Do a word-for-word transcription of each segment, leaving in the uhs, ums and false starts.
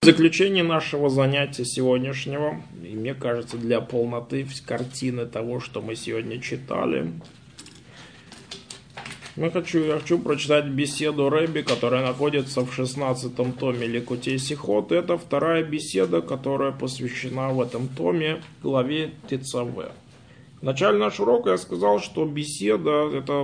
заключение нашего занятия сегодняшнего, и мне кажется, для полноты картины того, что мы сегодня читали, я хочу, я хочу прочитать беседу Рэби, которая находится в шестнадцатом томе Ликутей Сихот. Это вторая беседа, которая посвящена в этом томе главе Тецаве. В начале нашего урока я сказал, что беседа это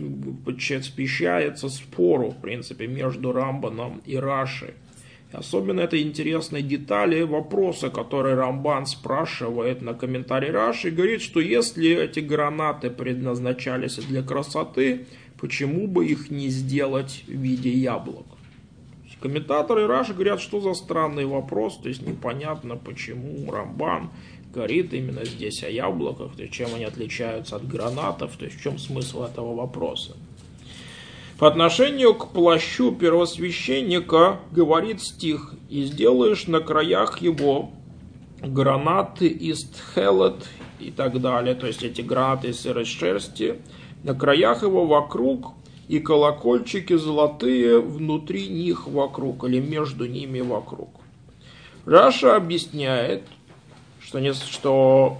посвящается спору, в принципе, между Рамбаном и Раши. И особенно это интересные детали, вопросы, которые Рамбан спрашивает на комментарий Раши, и говорит, что если эти гранаты предназначались для красоты, почему бы их не сделать в виде яблок? Комментаторы Раши говорят, что за странный вопрос, то есть непонятно, почему Рамбан говорит именно здесь о яблоках, то есть чем они отличаются от гранатов, то есть в чем смысл этого вопроса. По отношению к плащу первосвященника говорит стих: «И сделаешь на краях его гранаты из тхелет» и так далее, то есть эти гранаты из серой шерсти, на краях его вокруг, и колокольчики золотые внутри них вокруг, или между ними вокруг. Раша объясняет, что, не, что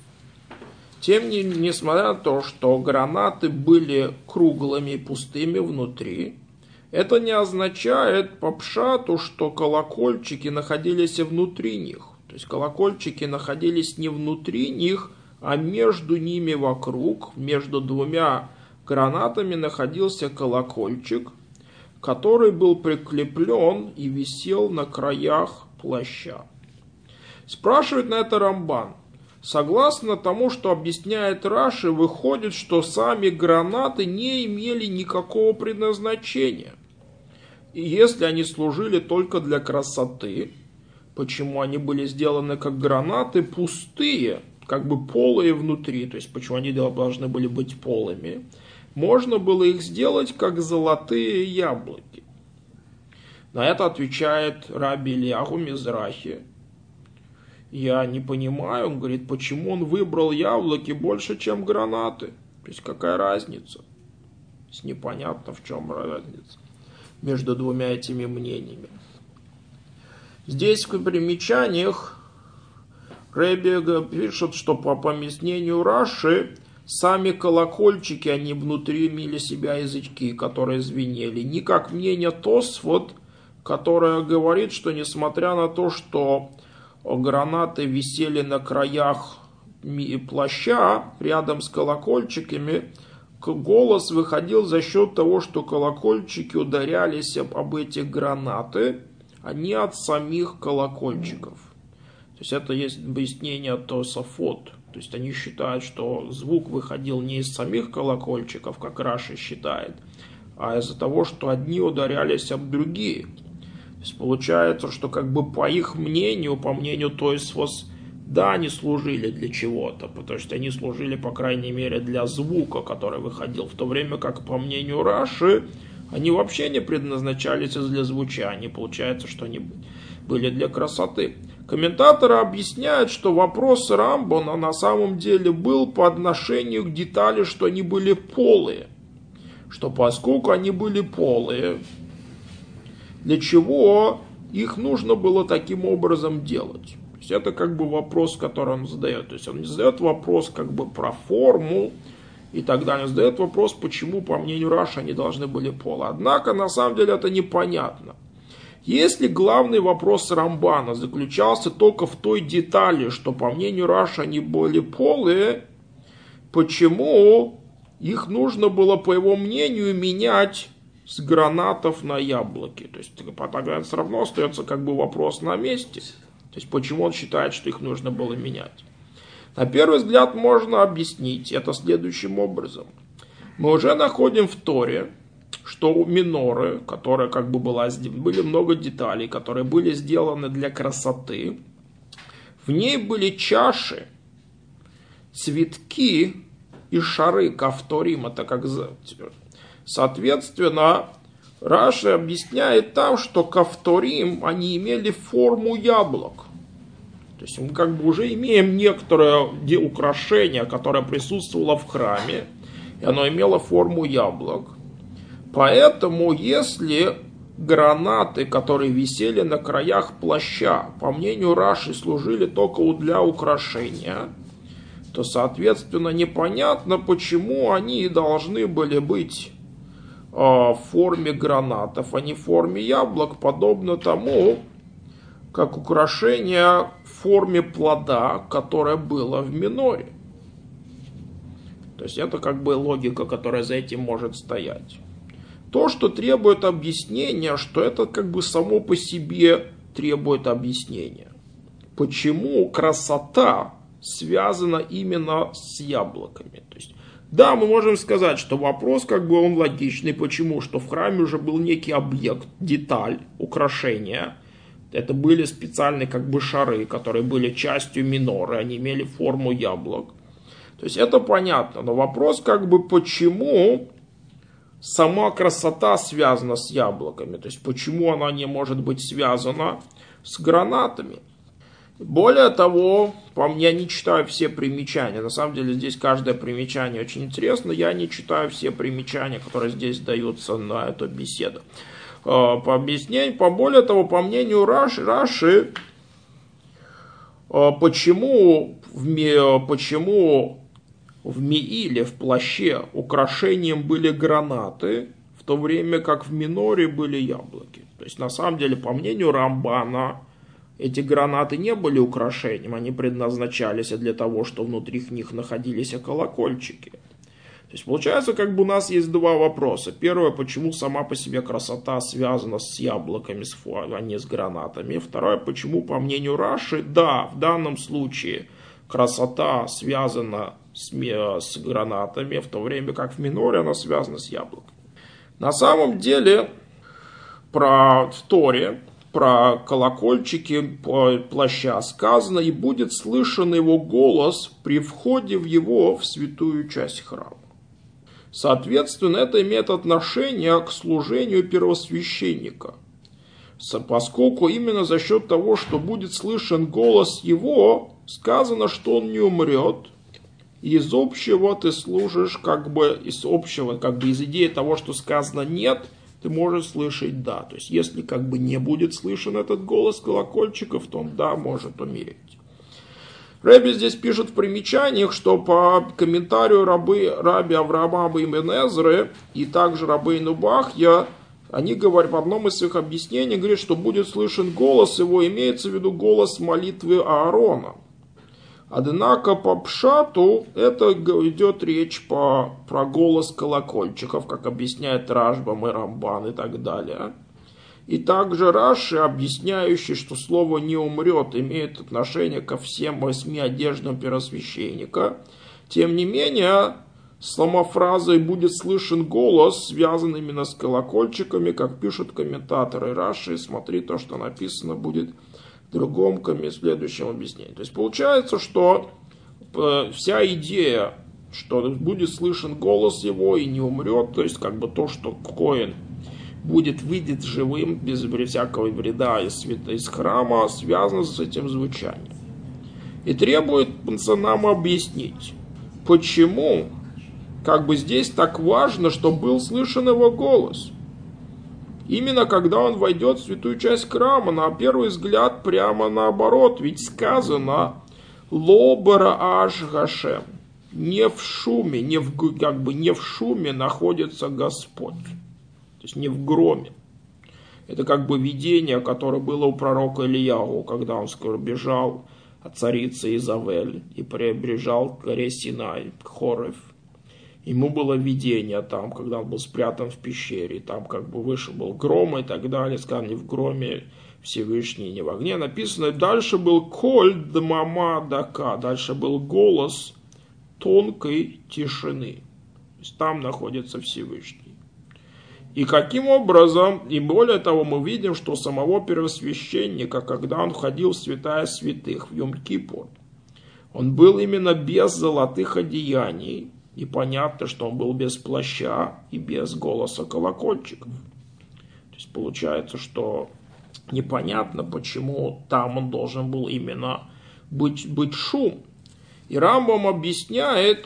тем не, несмотря на то, что гранаты были круглыми и пустыми внутри, это не означает по пшату, что колокольчики находились внутри них. То есть колокольчики находились не внутри них, а между ними вокруг, между двумя гранатами находился колокольчик, который был прикреплен и висел на краях плаща. Спрашивает на это Рамбан. Согласно тому, что объясняет Раши, выходит, что сами гранаты не имели никакого предназначения. И если они служили только для красоты, почему они были сделаны как гранаты пустые, как бы полые внутри, то есть почему они должны были быть полыми, можно было их сделать как золотые яблоки. На это отвечает Раби Ильяху Мизрахи. Я не понимаю, он говорит, почему он выбрал яблоки больше, чем гранаты. То есть какая разница? То есть непонятно, в чем разница между двумя этими мнениями. Здесь в примечаниях Рэби пишет, что по поместнению Раши сами колокольчики, они внутри имели себя язычки, которые звенели. Не как мнение Тосфот, которое говорит, что несмотря на то, что гранаты висели на краях плаща рядом с колокольчиками, голос выходил за счет того, что колокольчики ударялись об эти гранаты, а не от самих колокольчиков. То есть это есть объяснение Тосафот. То есть они считают, что звук выходил не из самих колокольчиков, как Раши считает, а из-за того, что одни ударялись об другие. То есть получается, что как бы по их мнению, по мнению Тосфос, да, они служили для чего-то, потому что они служили, по крайней мере, для звука, который выходил, в то время как, по мнению Раши, они вообще не предназначались для звучания. Получается, что они были для красоты. Комментаторы объясняют, что вопрос Рамбана на самом деле был по отношению к детали, что они были полые. Что поскольку они были полые, для чего их нужно было таким образом делать? То есть это как бы вопрос, который он задает. То есть он не задает вопрос как бы про форму и так далее. Он задает вопрос, почему, по мнению Раши, они должны были полые. Однако, на самом деле, это непонятно. Если главный вопрос Рамбана заключался только в той детали, что, по мнению Раши, они были полые, почему их нужно было, по его мнению, менять с гранатов на яблоки? То есть тогда все равно остается как бы вопрос на месте. То есть почему он считает, что их нужно было менять? На первый взгляд можно объяснить это следующим образом. Мы уже находим в Торе, что у миноры, которая как бы была, были много деталей, которые были сделаны для красоты. В ней были чаши, цветки и шары кафторим. Это как... Соответственно, Раши объясняет там, что кафторим, они имели форму яблок. То есть мы как бы уже имеем некоторое украшение, которое присутствовало в храме, и оно имело форму яблок. Поэтому, если гранаты, которые висели на краях плаща, по мнению Раши, служили только для украшения, то, соответственно, непонятно, почему они должны были быть э, в форме гранатов, а не в форме яблок, подобно тому, как украшение в форме плода, которое было в миноре. То есть это как бы логика, которая за этим может стоять. То, что требует объяснения, что это как бы само по себе требует объяснения. Почему красота связана именно с яблоками? То есть, да, мы можем сказать, что вопрос как бы он логичный. Почему? Что в храме уже был некий объект, деталь, украшение. Это были специальные как бы шары, которые были частью миноры, они имели форму яблок. То есть это понятно, но вопрос как бы почему сама красота связана с яблоками, то есть почему она не может быть связана с гранатами. Более того, по мне, я не читаю все примечания, на самом деле здесь каждое примечание очень интересно, я не читаю все примечания, которые здесь даются на эту беседу. По объяснению, по более того, по мнению Раши, Раши почему, в, почему в Меиле, в плаще, украшением были гранаты, в то время как в миноре были яблоки. То есть, на самом деле, по мнению Рамбана, эти гранаты не были украшением, они предназначались для того, что внутри них находились колокольчики. То есть, получается, как бы у нас есть два вопроса. Первое, почему сама по себе красота связана с яблоками, а не с гранатами. Второе, почему, по мнению Раши, да, в данном случае красота связана с, с гранатами, в то время как в миноре она связана с яблоками. На самом деле, про, в Торе, про колокольчики плаща сказано, и будет слышен его голос при входе в его в святую часть храма. Соответственно, это имеет отношение к служению первосвященника, поскольку именно за счет того, что будет слышен голос его, сказано, что он не умрет. И из общего ты служишь, как бы из общего, как бы из идеи того, что сказано нет, ты можешь слышать да. То есть, если как бы не будет слышен этот голос колокольчиков, то он да, может умереть. Рэби здесь пишет в примечаниях, что по комментарию рабы, раби Авраама ибн Эзры и также рабейну Бахья, они говорят, в одном из своих объяснений говорят, что будет слышен голос его, имеется в виду голос молитвы Аарона. Однако по пшату это идет речь по, про голос колокольчиков, как объясняет Рашбам и Рамбан и так далее. И также Раши, объясняющий, что слово «не умрет» имеет отношение ко всем восьми одеждам первосвященника. Тем не менее, сама фраза «и будет слышен голос» связан именно с колокольчиками, как пишут комментаторы Раши. Смотри, то, что написано, будет в другом следующем объяснении. То есть получается, что вся идея, что будет слышен голос его и не умрет, то есть как бы то, что коэн будет, выйдет живым, без всякого вреда из, из храма, связано с этим звучанием. И требует нам объяснить, почему как бы здесь так важно, что был слышен его голос. Именно когда он войдет в святую часть храма, на первый взгляд прямо наоборот, ведь сказано «Лобара аш Гашем», не в шуме, не в, как бы не в шуме находится Господь. То есть не в громе. Это как бы видение, которое было у пророка Ильяу, когда он скоро бежал от царицы Изавель и приближал к горе Синай, к Хорев. Ему было видение там, когда он был спрятан в пещере, там как бы вышел был гром и так далее, сказано, не в громе Всевышний, не в огне. Написано, дальше был коль дмама дака, дальше был голос тонкой тишины. То есть там находится Всевышний. И каким образом, и более того, мы видим, что самого первосвященника, когда он входил в святая святых, в Йом-Кипур, он был именно без золотых одеяний, и понятно, что он был без плаща и без голоса колокольчиков. То есть получается, что непонятно, почему там он должен был именно быть, быть шум. И Рамбам объясняет,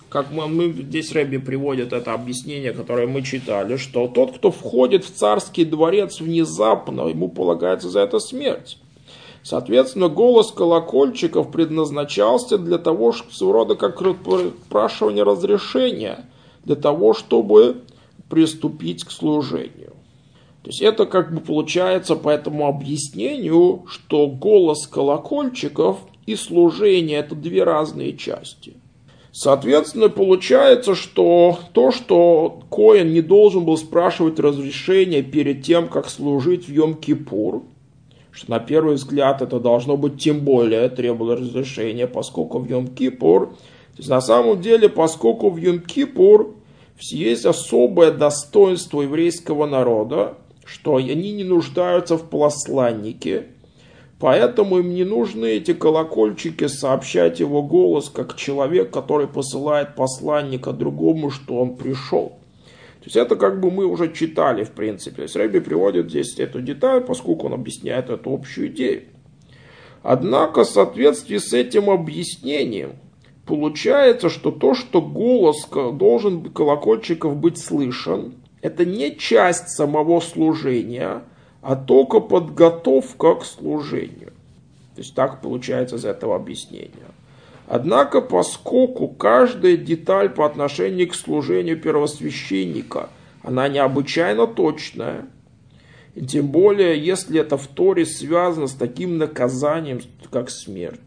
как мы, мы здесь Рэбби приводит это объяснение, которое мы читали, что тот, кто входит в царский дворец внезапно, ему полагается за это смерть. Соответственно, голос колокольчиков предназначался для того, своего рода как спрашивание разрешения, для того, чтобы приступить к служению. То есть это как бы получается по этому объяснению, что голос колокольчиков и служение – это две разные части. Соответственно, получается, что то, что коэн не должен был спрашивать разрешения перед тем, как служить в Йом-Кипур, что на первый взгляд это должно быть тем более требовало разрешения, поскольку в Йом-Кипур, то есть на самом деле, поскольку в Йом-Кипур есть особое достоинство еврейского народа, что они не нуждаются в посланнике, поэтому им не нужны эти колокольчики сообщать его голос, как человек, который посылает посланника другому, что он пришел. То есть это как бы мы уже читали в принципе. То есть Рэбби приводит здесь эту деталь, поскольку он объясняет эту общую идею. Однако в соответствии с этим объяснением получается, что то, что голос должен колокольчиков быть слышен, это не часть самого служения, а только подготовка к служению. То есть так получается из этого объяснения. Однако, поскольку каждая деталь по отношению к служению первосвященника, она необычайно точная, и тем более, если это в Торе связано с таким наказанием, как смерть.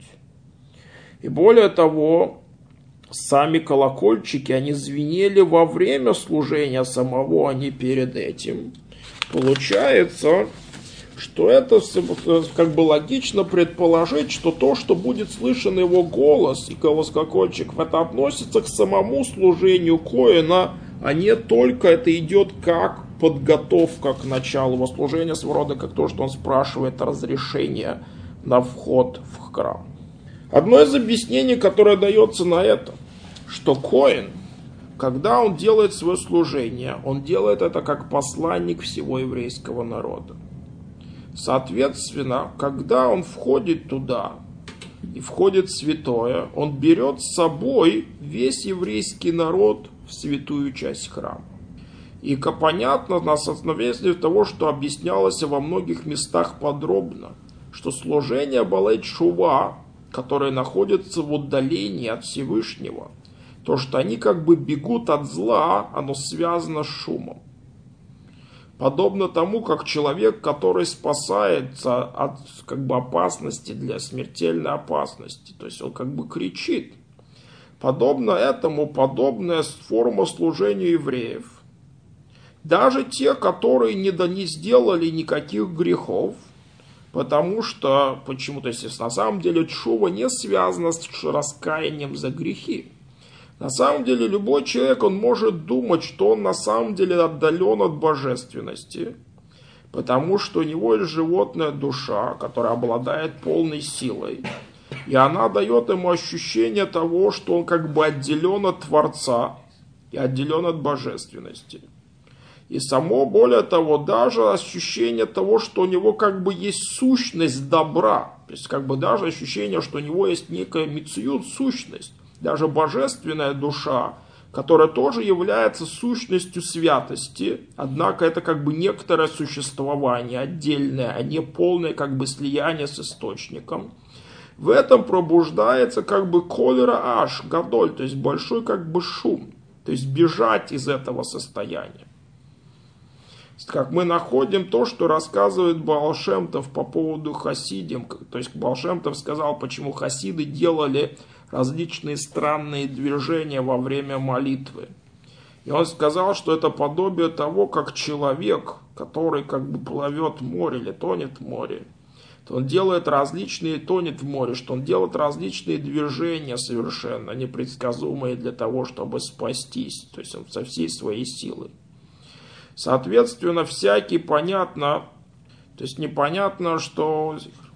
И более того, сами колокольчики, они звенели во время служения самого, а не перед этим. Получается, что это как бы логично предположить, что то, что будет слышен его голос и голос колокольчиков, это относится к самому служению коэна, а не только это идет как подготовка к началу его служения, своего рода как то, что он спрашивает разрешение на вход в храм. Одно из объяснений, которое дается на это, что коэн, когда он делает свое служение, он делает это как посланник всего еврейского народа. Соответственно, когда он входит туда и входит в святое, он берет с собой весь еврейский народ в святую часть храма. И понятно, на основании того, что объяснялось во многих местах подробно, что служение Балей Тшува, которое находится в отдалении от Всевышнего, то, что они как бы бегут от зла, оно связано с шумом. Подобно тому, как человек, который спасается от как бы опасности, для смертельной опасности, то есть он как бы кричит. Подобно этому, подобная форма служения евреев. Даже те, которые не, да, не сделали никаких грехов, потому что, почему, то есть на самом деле тшува не связана с раскаянием за грехи. На самом деле любой человек, он может думать, что он на самом деле отдален от божественности, потому что у него есть животная душа, которая обладает полной силой, и она дает ему ощущение того, что он как бы отделен от Творца и отделен от божественности. И само, более того, даже ощущение того, что у него как бы есть сущность добра, то есть как бы даже ощущение, что у него есть некая мециют, сущность, даже божественная душа, которая тоже является сущностью святости, однако это как бы некоторое существование отдельное, а не полное как бы слияние с источником. В этом пробуждается как бы колера аш, гадоль, то есть большой как бы шум, то есть бежать из этого состояния. Как мы находим то, что рассказывает Баал Шем Тов по поводу хасидим, то есть Баал Шем Тов сказал, почему хасиды делали различные странные движения во время молитвы. И он сказал, что это подобие того, как человек, который как бы плывет в море или тонет в море, то он делает различные, тонет в море, что он делает различные движения совершенно непредсказуемые для того, чтобы спастись, то есть он со всей своей силой. Соответственно, всякий понятно, то есть непонятно, что...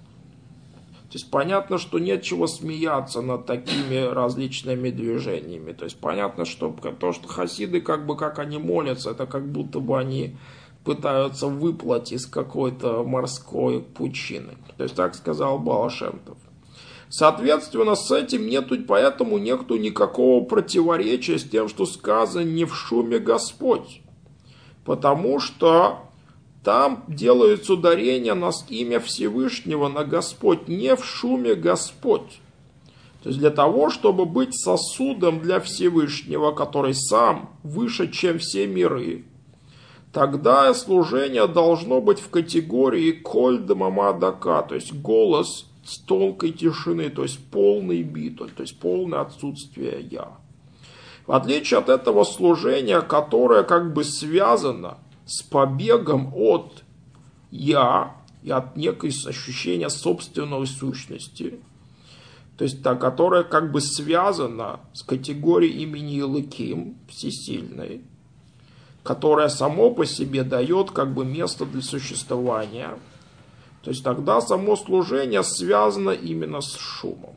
То есть понятно, что нет чего смеяться над такими различными движениями. То есть понятно, что то, что хасиды, как бы как они молятся, это как будто бы они пытаются выплыть из какой-то морской пучины. То есть так сказал Баал Шем Тов. Соответственно, с этим нету, поэтому нету никакого противоречия с тем, что сказано «не в шуме Господь». Потому что там делается ударение на имя Всевышнего, на Господь, не в шуме Господь. То есть для того, чтобы быть сосудом для Всевышнего, который сам выше, чем все миры, тогда служение должно быть в категории коль дамамадака, то есть голос с тонкой тишины, то есть полный битуль, то есть полное отсутствие «я». В отличие от этого служения, которое как бы связано с побегом от «я» и от некой ощущения собственной сущности, то есть та, которая как бы связана с категорией имени Элоким, всесильной, которая само по себе дает как бы место для существования, то есть тогда само служение связано именно с шумом.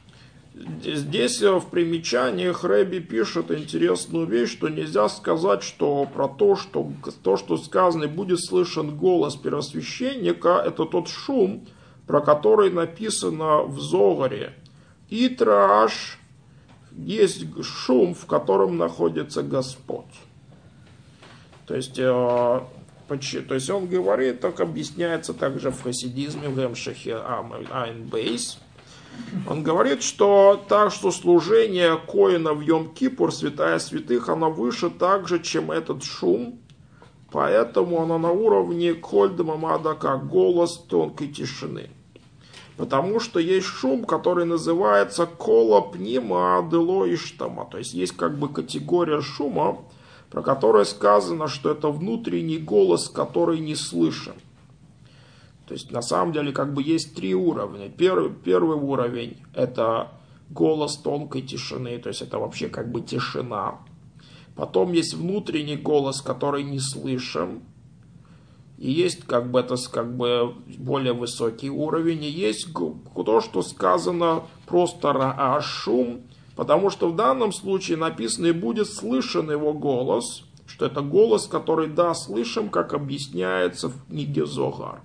Здесь в примечаниях Рэби пишет интересную вещь, что нельзя сказать, что про то, что то, что сказано, будет слышен голос первосвященника, это тот шум, про который написано в Зогаре. Итраш, есть шум, в котором находится Господь. То есть, э, то есть он говорит, так объясняется также в хасидизме, в Гемшахе Айн Бейс. Он говорит, что так, что служение Коэна в Йом-Кипур, святая святых, она выше также, чем этот шум, поэтому она на уровне коль дамамада, как голос тонкой тишины. Потому что есть шум, который называется кола пнима дело иштама, то есть есть как бы категория шума, про которую сказано, что это внутренний голос, который не слышен. То есть на самом деле как бы есть три уровня. Первый, первый уровень это голос тонкой тишины, то есть это вообще как бы тишина. Потом есть внутренний голос, который не слышен. И есть как бы это как бы более высокий уровень. И есть то, что сказано просто рааш, шум. Потому что в данном случае написано и будет слышен его голос. Что это голос, который да, слышим, как объясняется в книге Зогар.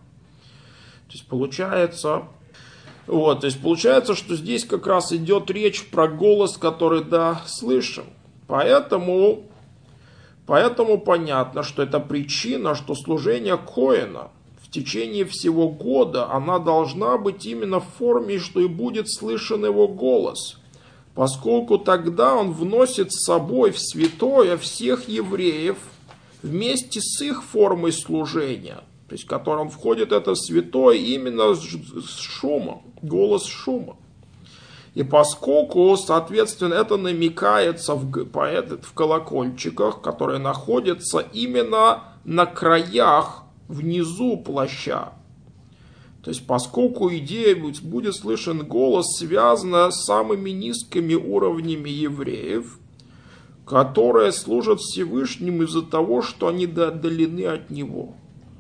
То есть получается, вот, то есть получается, что здесь как раз идет речь про голос, который да, слышим. Поэтому, поэтому понятно, что это причина, что служение Коэна в течение всего года, она должна быть именно в форме, что и будет слышен его голос. Поскольку тогда он вносит с собой в святое всех евреев вместе с их формой служения. То есть в котором входит это святое именно с шумом, голос шума. И поскольку, соответственно, это намекается в, в колокольчиках, которые находятся именно на краях, внизу плаща. То есть поскольку идея будет слышен голос, связана с самыми низкими уровнями евреев, которые служат Всевышнему из-за того, что они отдалены от Него.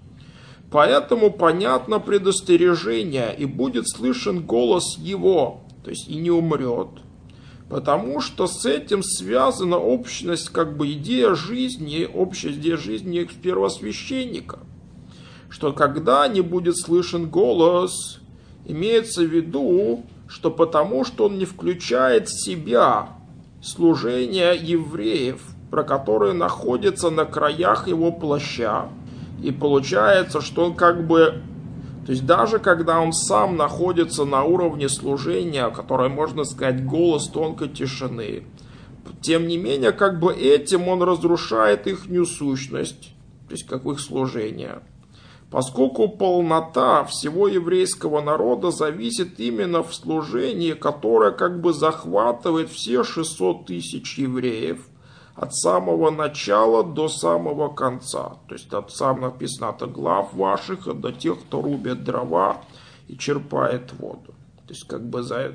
Поэтому понятно предостережение, и будет слышен голос его, то есть и не умрет. Потому что с этим связана общность, как бы идея жизни, общая идея жизни первосвященника. Что когда не будет слышен голос, имеется в виду, что потому что он не включает в себя служение евреев, про которые находятся на краях его плаща. И получается, что он как бы, то есть даже когда он сам находится на уровне служения, которое можно сказать голос тонкой тишины, тем не менее, как бы этим он разрушает их сущность, то есть как их служение. Поскольку полнота всего еврейского народа зависит именно в служении, которое как бы захватывает все шестьсот тысяч евреев, от самого начала до самого конца. То есть от самого написано от глав ваших, а до тех, кто рубит дрова и черпает воду. То есть как бы за...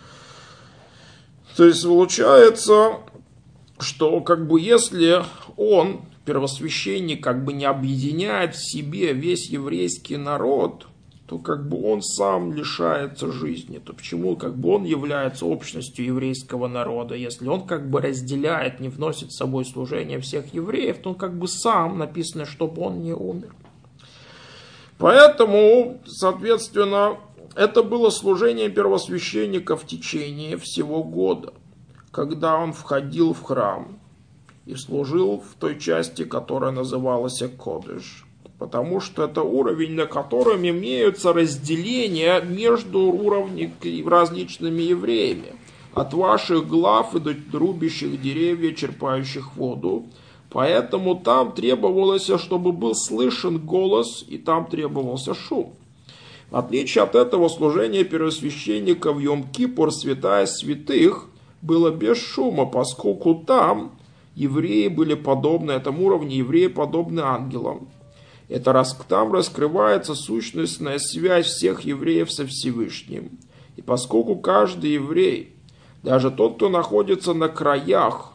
То есть получается, что как бы если он, первосвященник, как бы не объединяет в себе весь еврейский народ, то как бы он сам лишается жизни. То почему как бы он является общностью еврейского народа? Если он как бы разделяет, не вносит с собой служение всех евреев, то он как бы сам написано, чтобы он не умер. Поэтому, соответственно, это было служение первосвященника в течение всего года, когда он входил в храм и служил в той части, которая называлась Кодеш. Потому что это уровень, на котором имеются разделения между уровнями различными евреями. От ваших глав и до рубящих деревья, черпающих воду. Поэтому там требовалось, чтобы был слышен голос, и там требовался шум. В отличие от этого, служение первосвященника в Йом-Кипур, святая святых, было без шума, поскольку там евреи были подобны, на этом уровне евреи подобны ангелам. Это раз, там раскрывается сущностная связь всех евреев со Всевышним. И поскольку каждый еврей, даже тот, кто находится на краях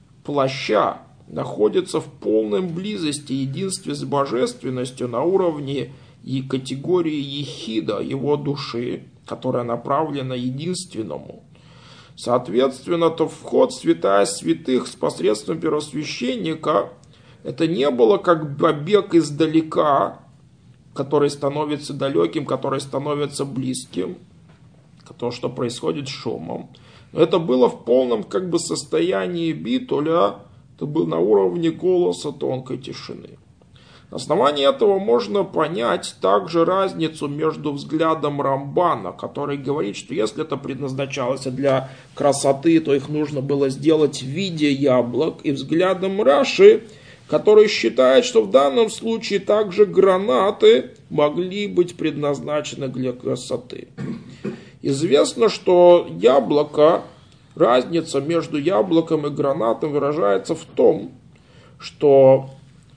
плаща, находится в полной близости, единстве с божественностью на уровне и категории ехида, его души, которая направлена единственному. Соответственно, то вход в святая святых с посредством первосвященника, это не было как побег издалека, который становится далеким, который становится близким, то, что происходит с шумом. Но это было в полном как бы состоянии битуля, это был на уровне голоса тонкой тишины. На основании этого можно понять также разницу между взглядом Рамбана, который говорит, что если это предназначалось для красоты, то их нужно было сделать в виде яблок, и взглядом Раши, который считает, что в данном случае также гранаты могли быть предназначены для красоты. Известно, что яблоко, разница между яблоком и гранатом выражается в том, что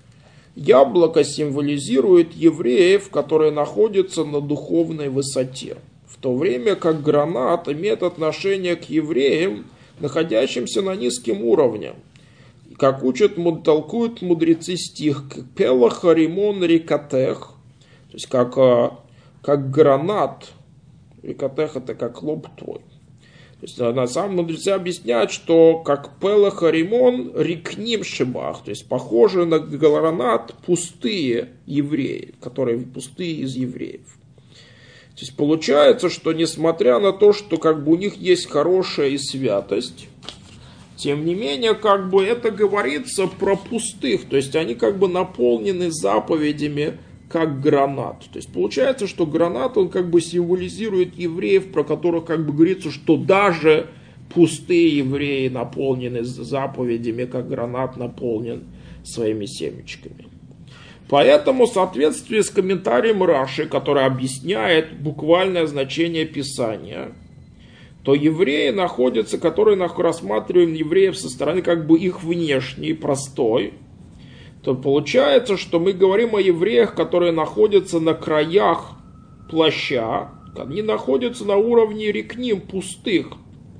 яблоко символизирует евреев, которые находятся на духовной высоте, в то время как гранат имеет отношение к евреям, находящимся на низком уровне. Как учат, толкуют мудрецы стих «Пелах римон рикатех», то есть как, как гранат, рикатех это как лоб твой. То есть на самом мудрецы объясняют, что как пелах римон рикним шибах, то есть похоже на гранат пустые евреи, которые пустые из евреев. То есть получается, что несмотря на то, что как бы у них есть хорошая и святость, тем не менее, как бы это говорится про пустых, то есть они как бы наполнены заповедями, как гранат. То есть получается, что гранат, он как бы символизирует евреев, про которых как бы говорится, что даже пустые евреи наполнены заповедями, как гранат наполнен своими семечками. Поэтому, в соответствии с комментарием Раши, который объясняет буквальное значение Писания, то евреи находятся, которые рассматриваем евреев со стороны как бы их внешней, простой, то получается, что мы говорим о евреях, которые находятся на краях плаща, они находятся на уровне рикним, пустых.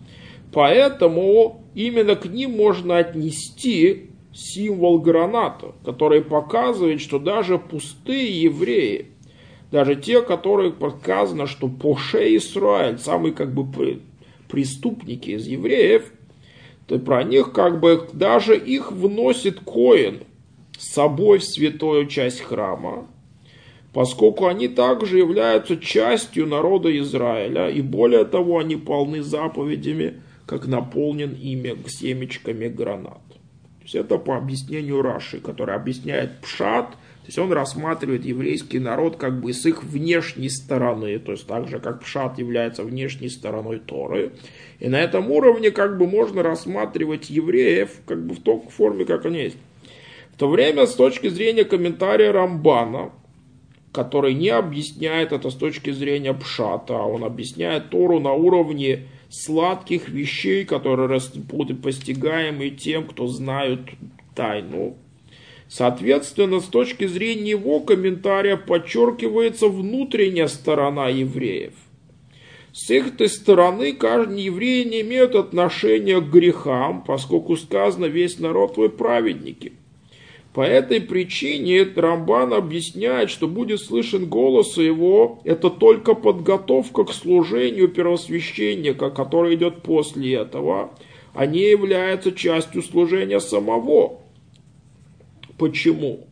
Поэтому именно к ним можно отнести символ граната, который показывает, что даже пустые евреи, даже те, которые показано, что Поше Исраэль, самые как бы преступники из евреев, то про них как бы даже их вносит коэн с собой в святую часть храма, поскольку они также являются частью народа Израиля, и более того, они полны заповедями, как наполнен ими семечками гранат. То есть это по объяснению Раши, который объясняет пшат, то есть он рассматривает еврейский народ как бы с их внешней стороны, то есть так же, как пшат является внешней стороной Торы. И на этом уровне как бы можно рассматривать евреев как бы в той форме, как они есть. В то время, с точки зрения комментария Рамбана, который не объясняет это с точки зрения пшата, а он объясняет Тору на уровне сладких вещей, которые будут постигаемы тем, кто знает тайну. Соответственно, с точки зрения его комментария подчеркивается внутренняя сторона евреев. С этой стороны каждый еврей не имеет отношения к грехам, поскольку сказано «весь народ твой праведники». По этой причине Рамбан объясняет, что будет слышен голос его, это только подготовка к служению первосвященника, который идет после этого, а не является частью служения самого. Почему?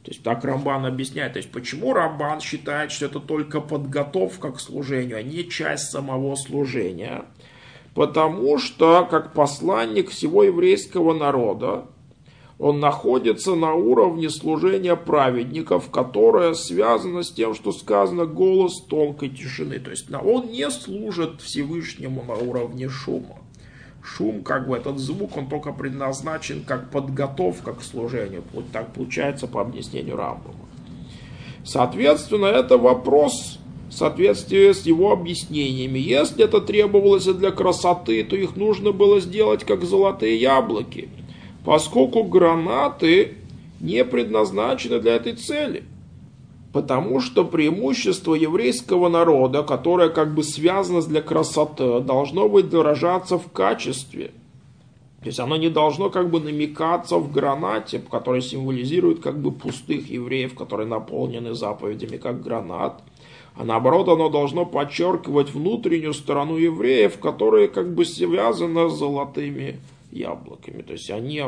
То есть так Рамбан объясняет. То есть почему Рамбан считает, что это только подготовка к служению, а не часть самого служения? Потому что, как посланник всего еврейского народа, он находится на уровне служения праведников, которое связано с тем, что сказано «голос тонкой тишины». То есть он не служит Всевышнему на уровне шума. Шум, как бы этот звук, он только предназначен как подготовка к служению. Вот так получается по объяснению Рамбама. Соответственно, это вопрос в соответствии с его объяснениями. Если это требовалось для красоты, то их нужно было сделать как золотые яблоки, поскольку гранаты не предназначены для этой цели. Потому что преимущество еврейского народа, которое как бы связано для красоты, должно быть выражаться в качестве. То есть оно не должно как бы намекаться в гранате, который символизирует как бы пустых евреев, которые наполнены заповедями как гранат. А наоборот, оно должно подчеркивать внутреннюю сторону евреев, которые как бы связаны с золотыми яблоками. То есть они...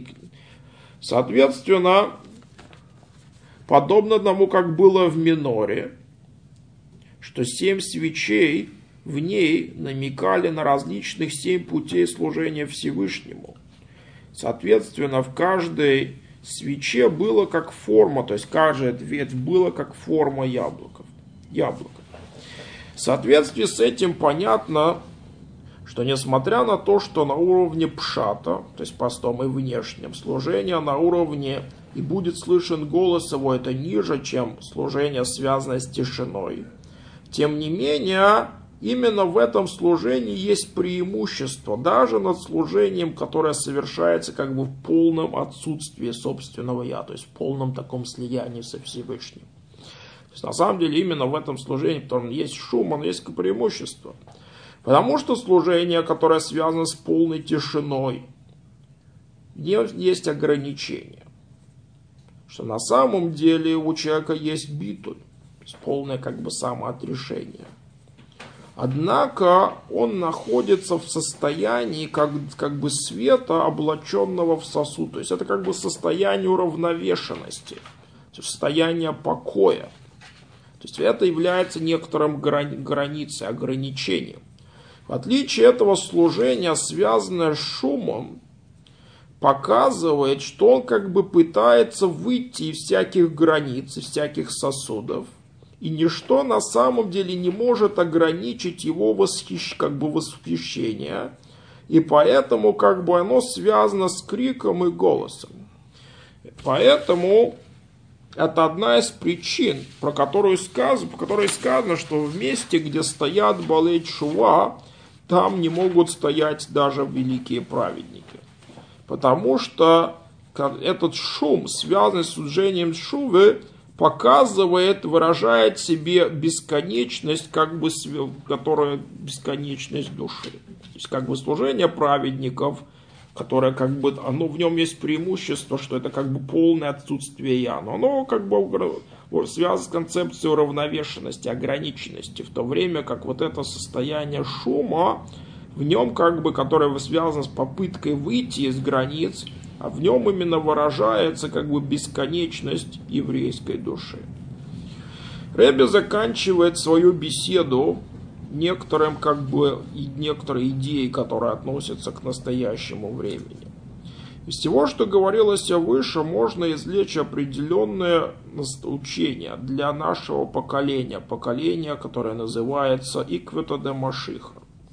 Соответственно, подобно тому, как было в миноре, что семь свечей в ней намекали на различных семь путей служения Всевышнему. Соответственно, в каждой свече было как форма, то есть каждая ветвь была как форма яблоков, яблока. В соответствии с этим понятно, что несмотря на то, что на уровне пшата, то есть постом и внешнем, служение на уровне и будет слышен голос его, это ниже, чем служение, связанное с тишиной. Тем не менее, именно в этом служении есть преимущество, даже над служением, которое совершается как бы в полном отсутствии собственного я, то есть в полном таком слиянии со Всевышним. То есть на самом деле именно в этом служении, в котором есть шум, оно есть преимущество. Потому что служение, которое связано с полной тишиной, есть ограничения. Что на самом деле у человека есть битуль, то есть полное как бы самоотрешение. Однако он находится в состоянии как, как бы света, облаченного в сосуд. То есть это как бы состояние уравновешенности, состояние покоя. То есть это является некоторым грани, границей, ограничением. В отличие этого служения, связанное с шумом, показывает, что он как бы пытается выйти из всяких границ, из всяких сосудов, и ничто на самом деле не может ограничить его восхищ... как бы восхищение, и поэтому как бы оно связано с криком и голосом. Поэтому это одна из причин, про которую сказано, по которой сказано, что в месте, где стоят балей тшува, там не могут стоять даже великие праведники. Потому что этот шум, связанный с служением шувы, показывает, выражает себе бесконечность, как бы, которая бесконечность души. То есть как бы служение праведников, которое как бы, оно, в нем есть преимущество, что это как бы полное отсутствие я, но оно как бы связано с концепцией уравновешенности, ограниченности, в то время как вот это состояние шума, в нем как бы, которое связано с попыткой выйти из границ, а в нем именно выражается как бы бесконечность еврейской души. Ребе заканчивает свою беседу некоторым как бы некоторой идеей, которая относится к настоящему времени. Из всего, что говорилось выше, можно извлечь определенное учение для нашего поколения, поколения, которое называется Иквета де Машиха.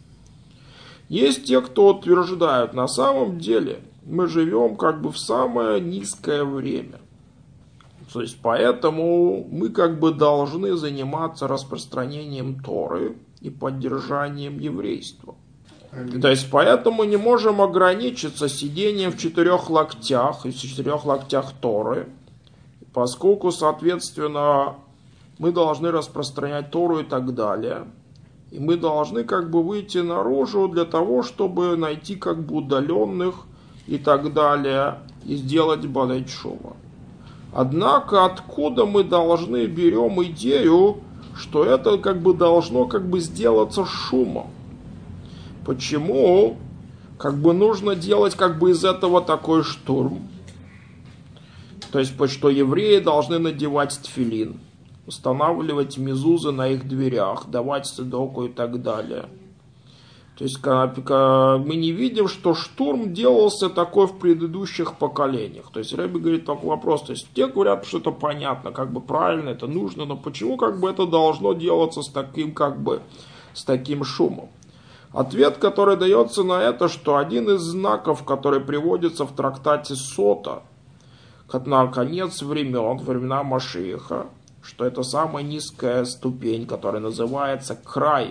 Есть те, кто утверждают, на самом деле мы живем как бы в самое низкое время. То есть поэтому мы как бы должны заниматься распространением Торы и поддержанием еврейства. То есть поэтому не можем ограничиться сидением в четырех локтях, и в четырех локтях Торы, поскольку, соответственно, мы должны распространять Тору и так далее. И мы должны как бы выйти наружу для того, чтобы найти как бы удаленных и так далее, и сделать балей тшува. Однако откуда мы должны берем идею, что это как бы должно как бы сделаться шумом? Почему как бы нужно делать как бы из этого такой штурм? То есть, что евреи должны надевать тфилин, устанавливать мезузы на их дверях, давать цедоку и так далее. То есть мы не видим, что штурм делался такой в предыдущих поколениях. То есть Ребе говорит такой вопрос. То есть те говорят, что это понятно, как бы правильно, это нужно, но почему как бы это должно делаться с таким как бы с таким шумом? Ответ, который дается на это, что один из знаков, который приводится в трактате Сота, на конец времен, времена Машииха, что это самая низкая ступень, которая называется край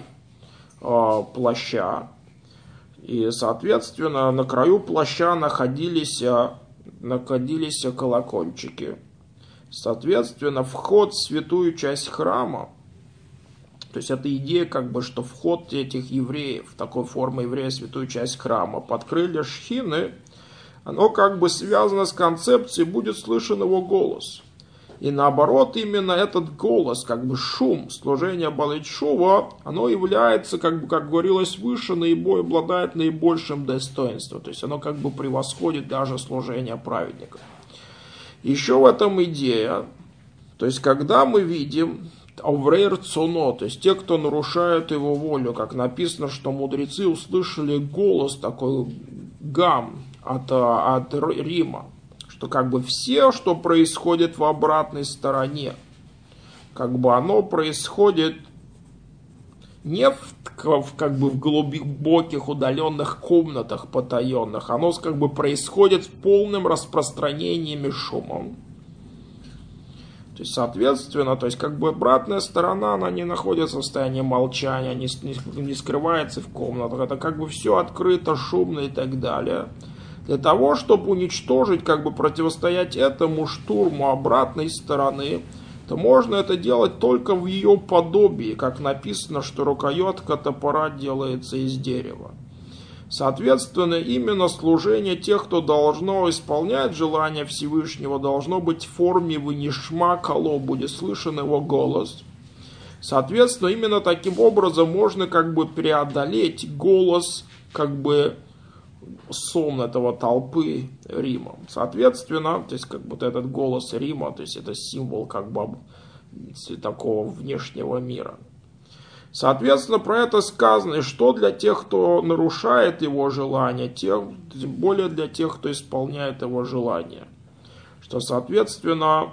плаща, и соответственно на краю плаща находились, находились колокольчики. Соответственно, вход в святую часть храма, то есть это идея, как бы, что вход этих евреев, такой формы еврея в святую часть храма, под крылья шхины, оно как бы связано с концепцией, будет слышен его голос. И наоборот, именно этот голос, как бы шум, служение Балей Тшува, оно является, как бы, как говорилось выше, наиболее, обладает наибольшим достоинством. То есть оно как бы превосходит даже служение праведников. Еще в этом идея, то есть когда мы видим Аврейр Цуно, то есть те, кто нарушает его волю, как написано, что мудрецы услышали голос такой гам от, от Рима, что как бы все, что происходит в обратной стороне, как бы оно происходит не в, в, как бы в глубоких удаленных комнатах потаенных, оно как бы происходит в полном распространении шумом. То есть, соответственно, то есть как бы обратная сторона, она не находится в состоянии молчания, не, не, не скрывается в комнатах, это как бы все открыто, шумно и так далее. Для того, чтобы уничтожить, как бы противостоять этому штурму обратной стороны, то можно это делать только в ее подобии, как написано, что рукоятка топора делается из дерева. Соответственно, именно служение тех, кто должно исполнять желание Всевышнего, должно быть в форме вынишма кало, будет слышен его голос. Соответственно, именно таким образом можно как бы преодолеть голос, как бы сон этого толпы Рима. Соответственно, то есть как бы этот голос Рима, то есть это символ как бы такого внешнего мира. Соответственно, про это сказано, и что для тех, кто нарушает его желание, тем более для тех, кто исполняет его желание. Что, соответственно,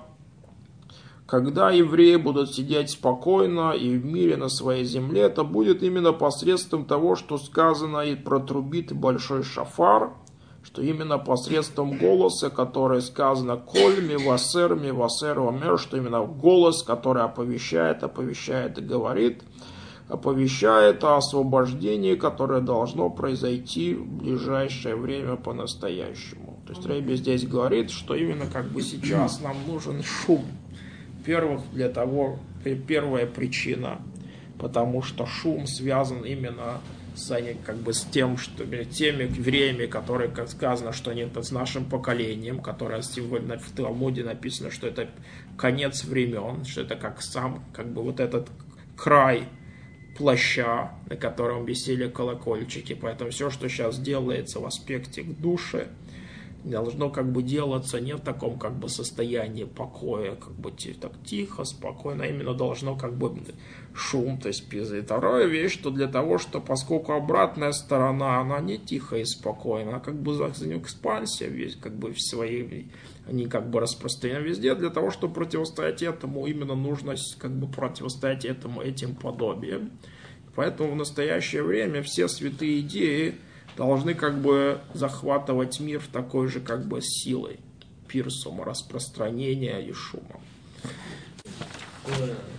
когда евреи будут сидеть спокойно и в мире на своей земле, это будет именно посредством того, что сказано и протрубит большой шафар, что именно посредством голоса, который сказано «Коль ми васер ми васер омер», что именно голос, который оповещает, оповещает и говорит, оповещает о освобождении, которое должно произойти в ближайшее время по-настоящему. То есть Ребе здесь говорит, что именно как бы сейчас нам нужен шум. Во-первых, для того, первая причина, потому что шум связан именно с, как бы, с тем, что теми евреями, которые, как сказано, что они с нашим поколением, которое сегодня в Талмуде написано, что это конец времен, что это как сам, как бы вот этот край плаща, на котором висели колокольчики. Поэтому все, что сейчас делается в аспекте к душе, должно как бы делаться не в таком как бы состоянии покоя, как бы так тихо, спокойно, а именно должно как бы шум, то есть пизы. Вторая вещь, что для того, что поскольку обратная сторона, она не тихая и спокойная, она как бы за экспансия весь как бы в своей, они как бы распространены везде, для того, чтобы противостоять этому, именно нужно как бы противостоять этому, этим подобием. Поэтому в настоящее время все святые идеи должны как бы захватывать мир в такой же как бы силой, пирсума, распространения и шума.